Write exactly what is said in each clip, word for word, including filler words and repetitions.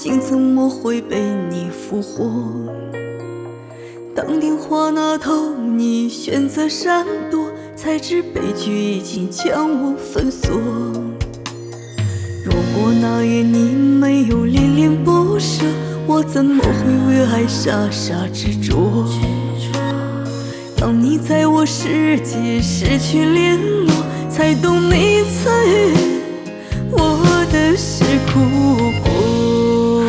竟怎么会被你俘获？当电话那头你选择闪躲，才知悲剧已经将我封锁。如果那夜你没有恋恋不舍，我怎么会为爱傻傻执着？当你在我世界失去联络，才懂你赐予我的是苦果。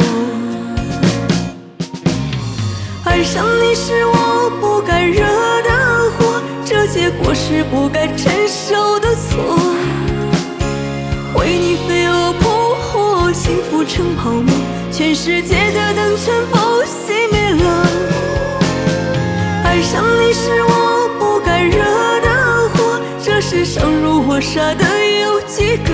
爱上你是我不该惹的祸，这结果是不该承受的错。为你飞蛾扑火，幸福成泡沫，全世界的灯全部熄灭了。爱上你是我不该惹的祸，这世上如我傻的有几个？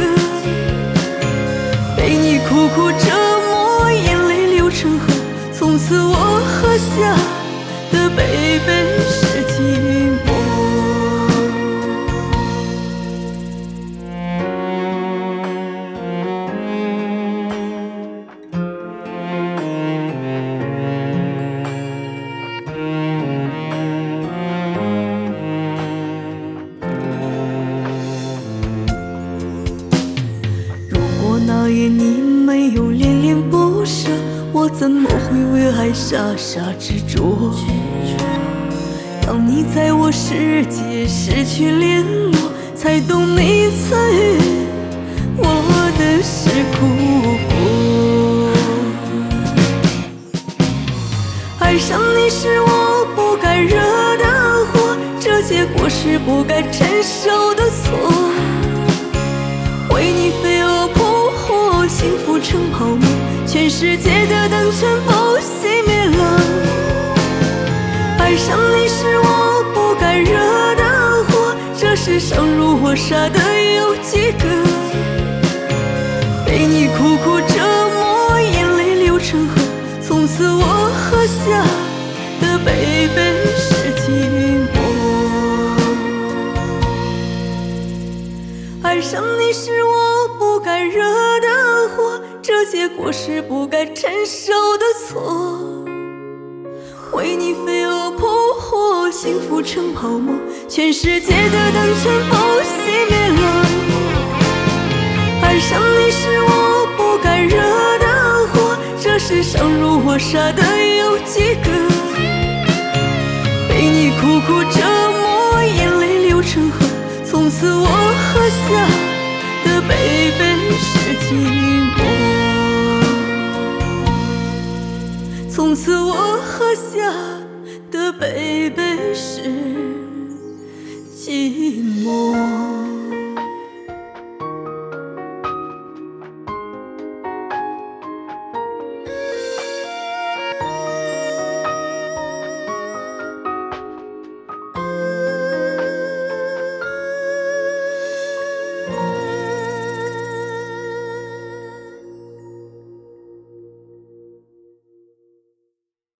被你苦苦折磨，眼泪流成河，从此我喝下的杯杯是寂寞。那夜你没有恋恋不舍，我怎么会为爱傻傻执着？当你在我世界失去联络，才懂你赐予我的是苦果。爱上你是我不该惹的祸，这结果是不该承受的错。为你飞蛾扑火，幸福成泡沫，全世界的灯全部熄灭了。爱上你是我不该惹的祸，这世上如我傻的有几个？被你苦苦折磨，眼泪流成河，从此我喝下的杯杯是寂寞。爱上你是我不该惹的祸，这结果是不该承受的错。为你飞蛾扑火，幸福成泡沫，全世界的灯全部熄灭了。爱上你是我不该惹的祸，这世上如我傻的有几个？被你苦苦折磨，眼泪流成河，从此我喝下的杯杯是寂寞。从此我喝下的杯杯是寂寞。